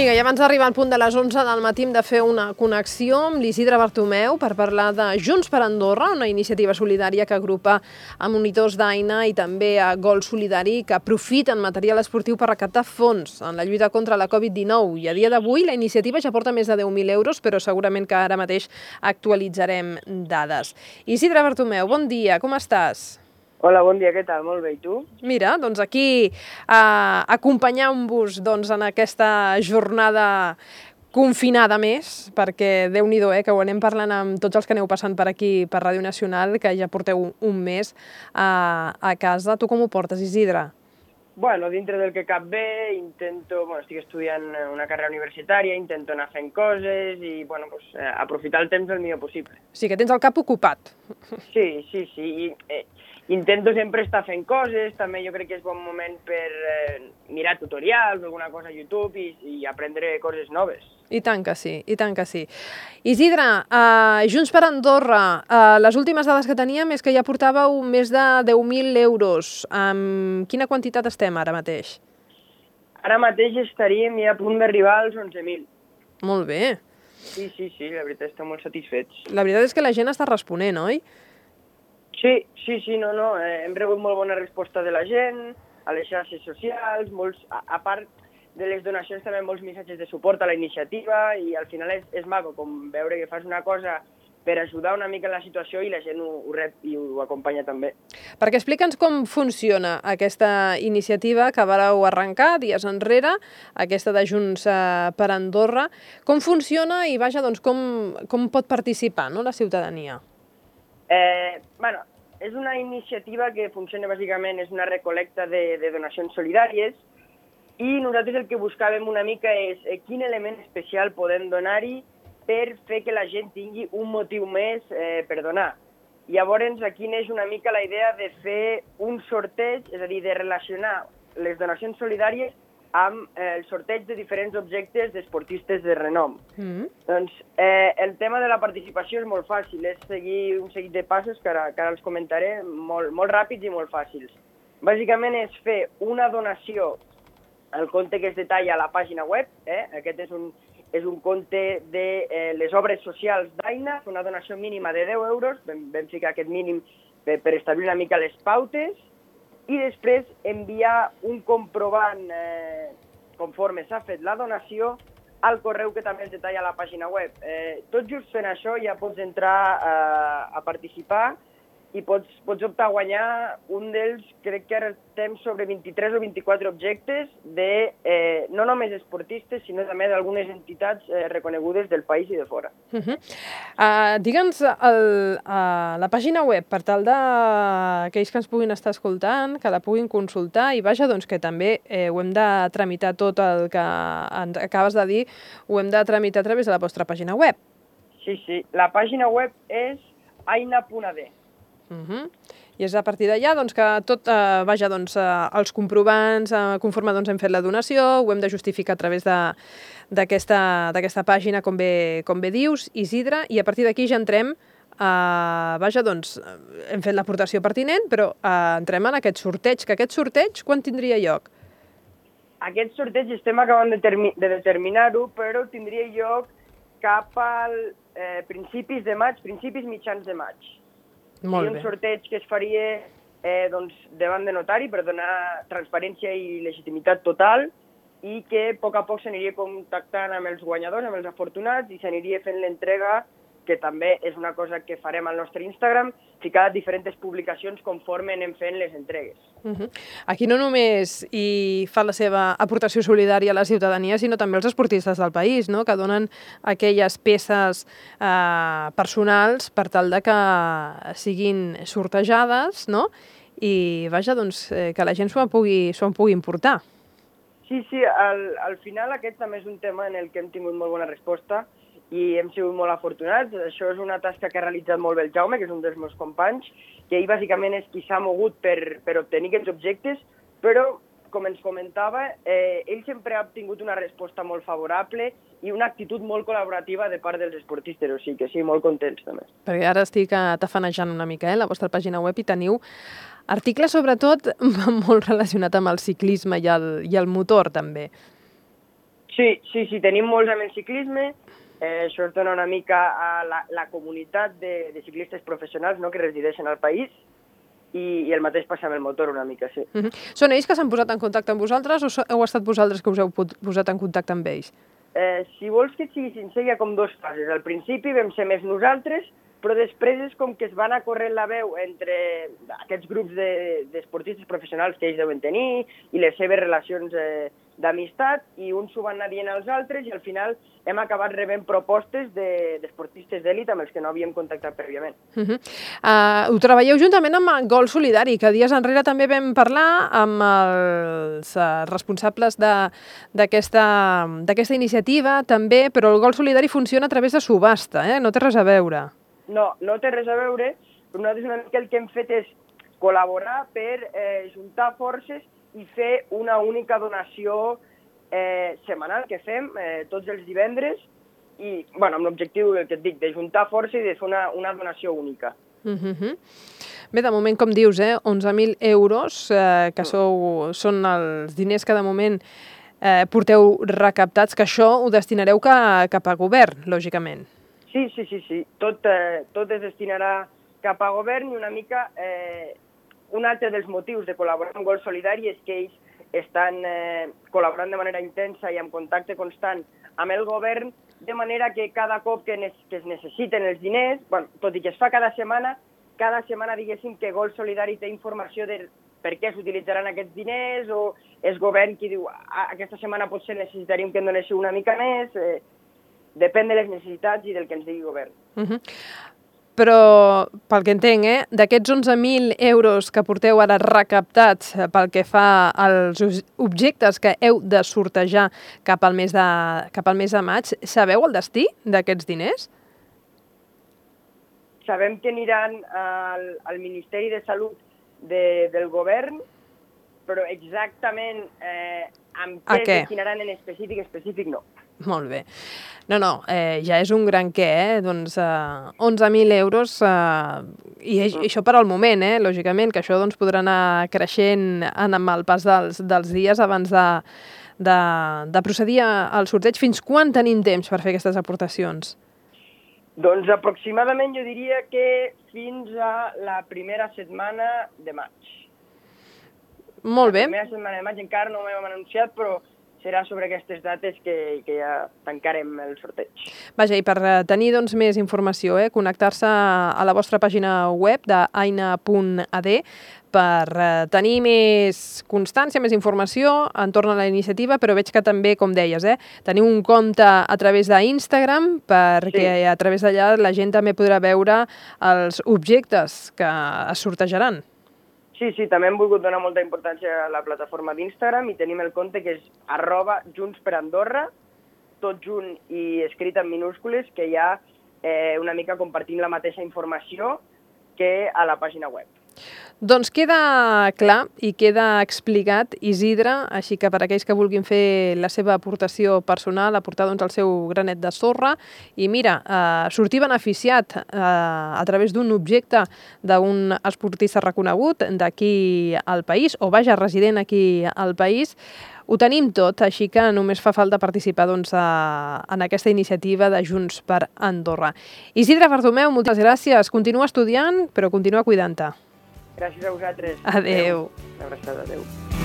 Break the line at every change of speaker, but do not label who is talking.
Vinga, i abans d'arribar al punt de les 11 del matí hem de fer una connexió amb l'Isidre Bartomeu per parlar de Junts per Andorra, una iniciativa solidària que agrupa a monitors d'Aina i també a Gol Solidari que aprofiten material esportiu per recaptar fons en la lluita contra la Covid-19. I a dia d'avui la iniciativa ja porta més de 10.000 euros, però segurament que ara mateix actualitzarem dades. Isidre Bartomeu, bon dia, com estàs?
Hola, bon dia, què tal? Molt bé, i tu?
Mira, doncs aquí acompanyant-vos en aquesta jornada confinada més, perquè Déu-n'hi-do, que ho anem parlant amb tots els que aneu passant per aquí, per Ràdio Nacional, que ja porteu un mes a casa. Tu com ho portes, Isidre?
Bueno, dintre del que cap bé, estic estudiant una carrera universitària, intento anar fent coses i, aprofitar el temps el millor possible.
Sí, que tens el cap ocupat.
Sí. Intento sempre estar fent coses, també jo crec que és bon moment per mirar tutorials, alguna cosa a YouTube i aprendre coses noves.
I tant que sí, i tant que sí. Isidre, Junts per Andorra, les últimes dades que teníem és que ja portàveu més de 10.000 euros. Amb quina quantitat estem ara mateix?
Ara mateix estaríem ja a punt d'arribar als 11.000.
Molt bé.
Sí, la veritat estem molt satisfets.
La veritat és que la gent està responent, oi?
Sí, no. Hem rebut molt bona resposta de la gent, a les xarxes socials, a part de les donacions també molts missatges de suport a la iniciativa i al final és maco com veure que fas una cosa per ajudar una mica en la situació i la gent ho rep i ho acompanya també.
Perquè explica'ns com funciona aquesta iniciativa que vareu arrencar dies enrere, aquesta de Junts per Andorra. Com funciona i, com pot participar, no, la ciutadania?
És una iniciativa que funciona bàsicament, és una recol·lecta de donacions solidàries i nosaltres el que buscàvem una mica és quin element especial podem donar-hi per fer que la gent tingui un motiu més per donar. Llavors aquí neix una mica la idea de fer un sorteig, és a dir, de relacionar les donacions solidàries amb el sorteig de diferents objectes d'esportistes de renom. Doncs el tema de la participació és molt fàcil, és seguir un seguit de passos que ara els comentaré, molt ràpids i molt fàcils. Bàsicament és fer una donació al compte que es detalla a la pàgina web, aquest és un compte de les obres socials d'Aina, una donació mínima de 10 euros, vam ficar aquest mínim per establir una mica les pautes, i després enviar un comprovant conforme s'ha fet la donació al correu que també es detalla a la pàgina web. Tot just fent això ja pots entrar a participar i pots optar a guanyar un dels, crec que ara estem sobre 23 o 24 objectes de no només esportistes, sinó també d'algunes entitats reconegudes del país i de fora.
Digue'ns la pàgina web per tal d'aquells que ens puguin estar escoltant, que la puguin consultar i que també ho hem de tramitar tot el que ens acabes de dir, ho hem de tramitar a través de la vostra pàgina web.
Sí, la pàgina web és aina.ad.
I és a partir d'allà que tot, els comprovants, conforme hem fet la donació, ho hem de justificar a través d'aquesta pàgina, com bé dius, Isidre, i a partir d'aquí ja entrem, hem fet l'aportació pertinent, però entrem en aquest sorteig, que aquest sorteig quan tindria lloc?
Aquest sorteig estem acabant de determinar-ho, però tindria lloc cap al principis mitjans de maig.
Molt bé.
Un sorteig que es faria davant de notari per donar transparència i legitimitat total i que a poc s'aniria contactant amb els guanyadors, amb els afortunats i s'aniria fent l'entrega, que també és una cosa que farem al nostre Instagram, ficar diferents publicacions conforme anem fent les entregues.
Aquí no només hi fa la seva aportació solidària a la ciutadania, sinó també els esportistes del país, no?, que donen aquelles peces personals per tal de que siguin sortejades, no?, i que la gent s'ho pugui emportar.
Sí, al final aquest també és un tema en el que hem tingut molt bona resposta i hem sigut molt afortunats. Això és una tasca que ha realitzat molt bé el Jaume, que és un dels meus companys, que ell bàsicament és qui s'ha mogut per obtenir aquests objectes, però, com ens comentava, ell sempre ha obtingut una resposta molt favorable i una actitud molt col·laborativa de part dels esportistes, o sigui que sí, molt contents també.
Perquè ara estic tafanejant una mica la vostra pàgina web i teniu articles sobretot molt relacionats amb el ciclisme i el motor també.
Sí, tenim molts amb el ciclisme. Això es dona una mica a la comunitat de ciclistes professionals, no?, que resideixen al país, i el mateix passa amb el motor una mica, sí.
Són ells que s'han posat en contacte amb vosaltres o heu estat vosaltres que us heu posat en contacte amb ells?
Si vols que et sigui sincer, hi ha com dues fases. Al principi vam ser més nosaltres, però després és com que es va anar corrent la veu entre aquests grups d'esportistes professionals que ells deuen tenir i les seves relacions d'amistat, i uns s'ho van anar dient als altres, i al final hem acabat rebent propostes d'esportistes d'èlit amb els que no havíem contactat prèviament.
Ho treballeu juntament amb Gol Solidari, que dies enrere també vam parlar amb els responsables d'aquesta iniciativa també, però el Gol Solidari funciona a través de subhasta, no té res a veure.
No té res a veure, però nosaltres una mica el que hem fet és col·laborar per juntar forces i fer una única donació setmanal que fem tots els divendres, i amb l'objectiu que et dic, de juntar força i de fer una donació única.
Bé, de moment, com dius, 11.000 euros, que són els diners que de moment porteu recaptats, que això ho destinareu cap a govern, lògicament.
Sí. Tot es destinarà cap a govern, i una mica un altre dels motius de col·laborar amb Gol Solidari és que ells estan col·laborant de manera intensa i en contacte constant amb el govern, de manera que cada cop que es necessiten els diners, tot i que es fa cada setmana diguéssim que Gol Solidari té informació de per què s'utilitzaran aquests diners, o és govern qui diu aquesta setmana potser necessitaríem que en donéssiu una mica més. Depèn de les necessitats i del que ens digui govern.
Però, pel que entenc, d'aquests 11.000 euros que porteu ara recaptats pel que fa als objectes que heu de sortejar cap al mes de maig, sabeu el destí d'aquests diners?
Sabem que aniran al Ministeri de Salut del govern, però exactament amb què es destinaran en específic no.
Molt bé. No, ja és un gran què, doncs 11.000 euros, i això per al moment, lògicament, que això podrà anar creixent amb el pas dels dies abans de procedir al sorteig. Fins quan tenim temps per fer aquestes aportacions?
Doncs aproximadament jo diria que fins a la primera setmana de maig.
Molt bé.
La primera setmana de maig encara no ho hem anunciat, però serà sobre aquestes dates que ja tancarem el sorteig.
Vaja, i per tenir més informació, connectar-se a la vostra pàgina web d'aina.ad per tenir més constància, més informació entorn a la iniciativa, però veig que també, com deies, teniu un compte a través d'Instagram, perquè a través d'allà la gent també podrà veure els objectes que es sortejaran.
Sí, també hem volgut donar molta importància a la plataforma d'Instagram, i tenim el compte que és @JuntsPerAndorra, tot junt i escrit en minúscules, que ja una mica compartim la mateixa informació que a la pàgina web.
Doncs queda clar i queda explicat, Isidre, així que per aquells que vulguin fer la seva aportació personal, aportar el seu granet de sorra i sortir beneficiat a través d'un objecte d'un esportista reconegut d'aquí al país, o resident aquí al país, ho tenim tot, així que només fa falta participar en aquesta iniciativa de Junts per Andorra. Isidre Bartomeu, moltes gràcies. Continua estudiant, però continua cuidant-te.
Gràcies a vosaltres.
Adéu.
Una abraçada, adéu.